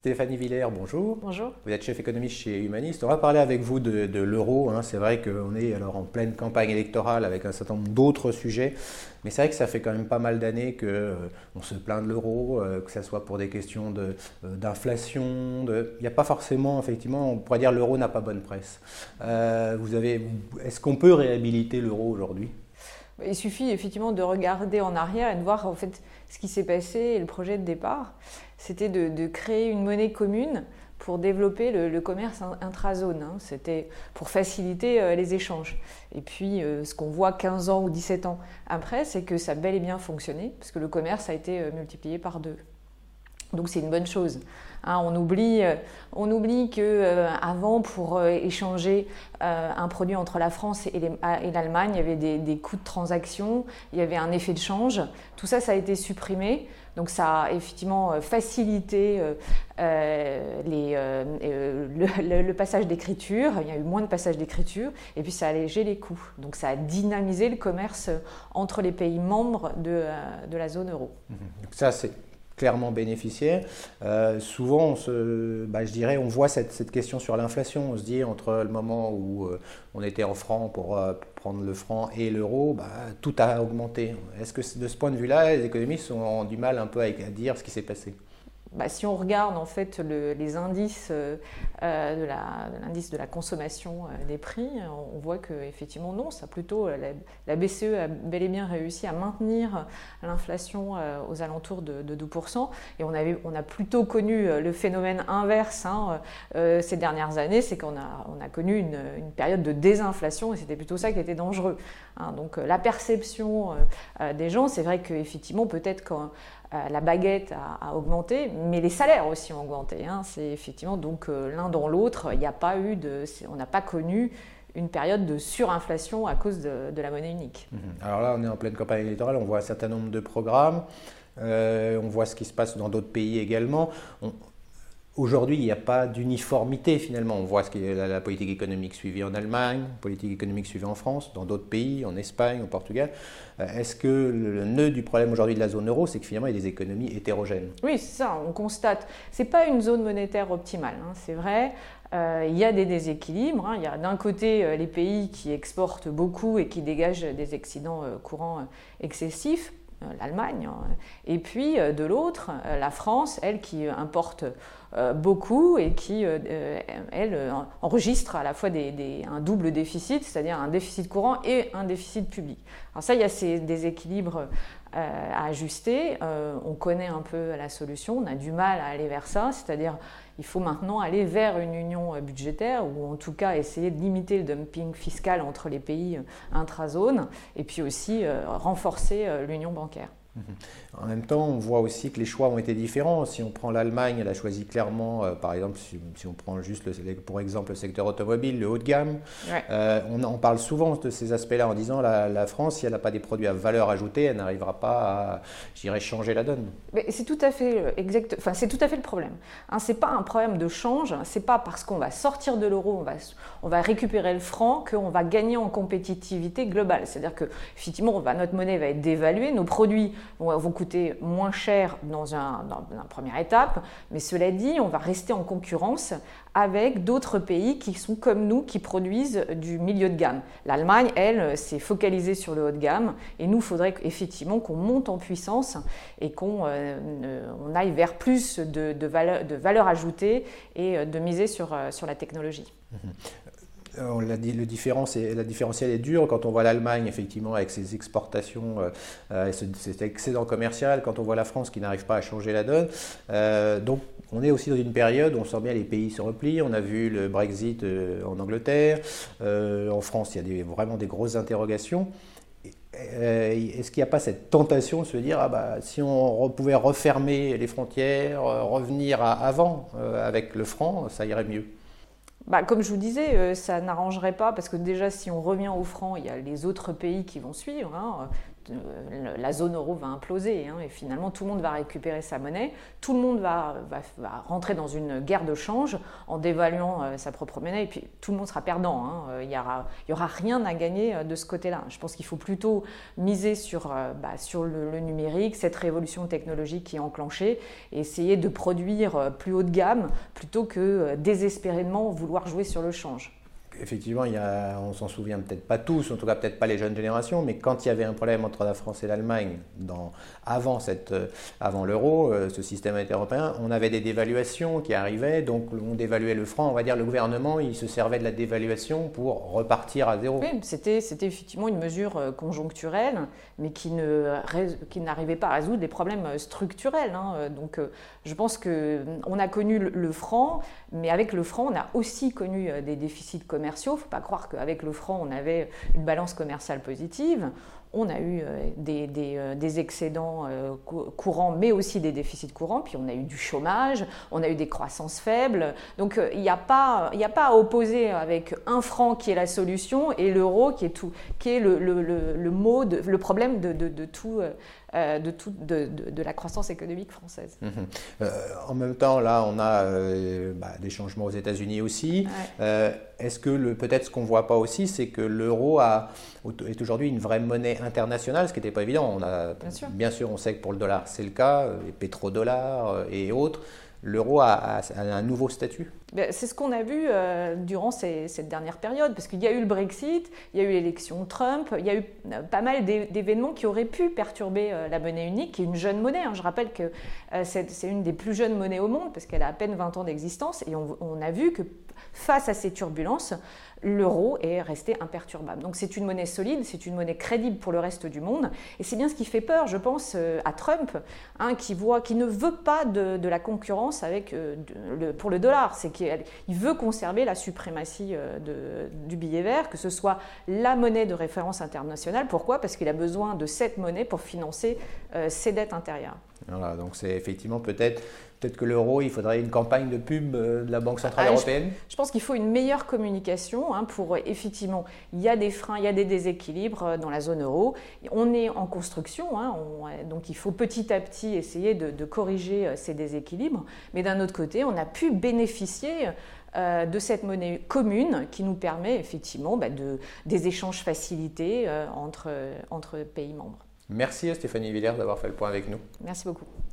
Stéphanie Villers, bonjour. Bonjour. Vous êtes chef économiste chez Humaniste. On va parler avec vous de l'euro. C'est vrai qu'on est alors en pleine campagne électorale avec un certain nombre d'autres sujets. Mais c'est vrai que ça fait quand même pas mal d'années qu'on se plaint de l'euro, que ce soit pour des questions d'inflation. Il n'y a pas forcément, effectivement, on pourrait dire l'euro n'a pas bonne presse. Est-ce qu'on peut réhabiliter l'euro aujourd'hui ? Il suffit effectivement de regarder en arrière et de voir en fait ce qui s'est passé et le projet de départ. C'était de créer une monnaie commune pour développer le commerce intrazone. C'était pour faciliter les échanges. Et puis ce qu'on voit 15 ans ou 17 ans après, c'est que ça a bel et bien fonctionné parce que le commerce a été multiplié par 2. Donc c'est une bonne chose. On oublie qu'avant, pour échanger un produit entre la France et l'Allemagne, il y avait des coûts de transaction, il y avait un effet de change. Tout ça, ça a été supprimé. Donc ça a effectivement facilité le passage d'écriture. Il y a eu moins de passage d'écriture et puis ça a allégé les coûts. Donc ça a dynamisé le commerce entre les pays membres de la zone euro. Donc ça, c'est clairement bénéficiaire. Souvent, on voit cette question sur l'inflation. On se dit entre le moment où on était en francs pour prendre le franc et l'euro, tout a augmenté. Est-ce que de ce point de vue-là, les économistes ont du mal un peu à dire ce qui s'est passé ? Si on regarde en fait les indices l'indice de la consommation des prix, on voit qu'effectivement non, ça plutôt la BCE a bel et bien réussi à maintenir l'inflation aux alentours de 2%. Et on a plutôt connu le phénomène inverse ces dernières années, c'est qu'on a connu une période de désinflation et c'était plutôt ça qui était dangereux. Donc la perception des gens, c'est vrai qu'effectivement peut-être quand la baguette a augmenté, mais les salaires aussi ont augmenté. C'est effectivement donc l'un dans l'autre, on n'a pas connu une période de surinflation à cause de la monnaie unique. Alors là, on est en pleine campagne électorale, on voit un certain nombre de programmes, on voit ce qui se passe dans d'autres pays également. Aujourd'hui, il n'y a pas d'uniformité finalement. On voit la politique économique suivie en Allemagne, la politique économique suivie en France, dans d'autres pays, en Espagne, au Portugal. Est-ce que le nœud du problème aujourd'hui de la zone euro, c'est que finalement il y a des économies hétérogènes ? Oui, c'est ça, on constate. Ce n'est pas une zone monétaire optimale, c'est vrai. Il y a des déséquilibres. Il y a d'un côté les pays qui exportent beaucoup et qui dégagent des excédents courants excessifs, l'Allemagne, et puis de l'autre, la France, elle qui importe beaucoup et qui, elle, enregistre à la fois un double déficit, c'est-à-dire un déficit courant et un déficit public. Alors ça, il y a ces déséquilibres à ajuster. On connaît un peu la solution, on a du mal à aller vers ça, c'est-à-dire il faut maintenant aller vers une union budgétaire ou en tout cas essayer de limiter le dumping fiscal entre les pays intrazones et puis aussi renforcer l'union bancaire. En même temps, on voit aussi que les choix ont été différents. Si on prend l'Allemagne, elle a choisi clairement, par exemple, si on prend juste pour exemple le secteur automobile, le haut de gamme. Ouais. On parle souvent de ces aspects-là en disant la France, si elle n'a pas des produits à valeur ajoutée, elle n'arrivera pas à, changer la donne. Mais c'est tout à fait c'est tout à fait le problème. C'est pas un problème de change. C'est pas parce qu'on va sortir de l'euro, on va récupérer le franc qu'on va gagner en compétitivité globale. C'est-à-dire que effectivement, notre monnaie va être dévaluée, nos produits vont coûter moins cher dans une première étape, mais cela dit, on va rester en concurrence avec d'autres pays qui sont comme nous, qui produisent du milieu de gamme. L'Allemagne, elle, s'est focalisée sur le haut de gamme, et nous, il faudrait effectivement qu'on monte en puissance et qu'on aille vers plus de valeur ajoutée et de miser sur la technologie. On l'a dit, la différentielle est dure quand on voit l'Allemagne effectivement avec ses exportations et cet excédent commercial, quand on voit la France qui n'arrive pas à changer la donne. Donc on est aussi dans une période où on sent bien les pays se replient. On a vu le Brexit en Angleterre, en France il y a vraiment des grosses interrogations. Est-ce qu'il n'y a pas cette tentation de se dire si on pouvait refermer les frontières, revenir à avant avec le franc, ça irait mieux? Comme je vous disais, ça n'arrangerait pas parce que déjà si on revient au franc, il y a les autres pays qui vont suivre. la zone euro va imploser et finalement tout le monde va récupérer sa monnaie, tout le monde va rentrer dans une guerre de change en dévaluant sa propre monnaie et puis tout le monde sera perdant. Il y aura rien à gagner de ce côté-là. Je pense qu'il faut plutôt miser sur le numérique, cette révolution technologique qui est enclenchée et essayer de produire plus haut de gamme plutôt que désespérément vouloir jouer sur le change. Effectivement, on s'en souvient peut-être pas tous, en tout cas peut-être pas les jeunes générations, mais quand il y avait un problème entre la France et l'Allemagne avant l'euro, ce système monétaire européen, on avait des dévaluations qui arrivaient, donc on dévaluait le franc, on va dire le gouvernement il se servait de la dévaluation pour repartir à zéro. Oui, c'était effectivement une mesure conjoncturelle, mais qui n'arrivait pas à résoudre des problèmes structurels. Donc je pense qu'on a connu le franc, mais avec le franc on a aussi connu des déficits commerciaux. Il ne faut pas croire qu'avec le franc, on avait une balance commerciale positive. On a eu des excédents courants, mais aussi des déficits courants. Puis on a eu du chômage, on a eu des croissances faibles. Donc il n'y a pas à opposer avec un franc qui est la solution et l'euro qui est le problème de la croissance économique française. En même temps, là, on a des changements aux États-Unis aussi. Ouais. Est-ce que peut-être ce qu'on ne voit pas aussi, c'est que l'euro est aujourd'hui une vraie monnaie internationale, ce qui n'était pas évident. Bien sûr, on sait que pour le dollar, c'est le cas, les pétrodollars et autres. L'euro a un nouveau statut. C'est ce qu'on a vu durant cette dernière période, parce qu'il y a eu le Brexit, il y a eu l'élection Trump, il y a eu pas mal d'événements qui auraient pu perturber la monnaie unique, qui est une jeune monnaie. Je rappelle que c'est une des plus jeunes monnaies au monde, parce qu'elle a à peine 20 ans d'existence, et on a vu que face à ces turbulences, l'euro est resté imperturbable. Donc c'est une monnaie solide, c'est une monnaie crédible pour le reste du monde, et c'est bien ce qui fait peur, je pense, à Trump, qui ne veut pas de la concurrence pour le dollar. C'est qu'il veut conserver la suprématie du billet vert, que ce soit la monnaie de référence internationale. Pourquoi ? Parce qu'il a besoin de cette monnaie pour financer ses dettes intérieures. Voilà, donc c'est effectivement peut-être que l'euro, il faudrait une campagne de pub de la Banque Centrale Européenne. Je pense qu'il faut une meilleure communication pour effectivement, il y a des freins, il y a des déséquilibres dans la zone euro. On est en construction, donc il faut petit à petit essayer de corriger ces déséquilibres. Mais d'un autre côté, on a pu bénéficier de cette monnaie commune qui nous permet effectivement des échanges facilités entre pays membres. Merci à Stéphanie Villers d'avoir fait le point avec nous. Merci beaucoup.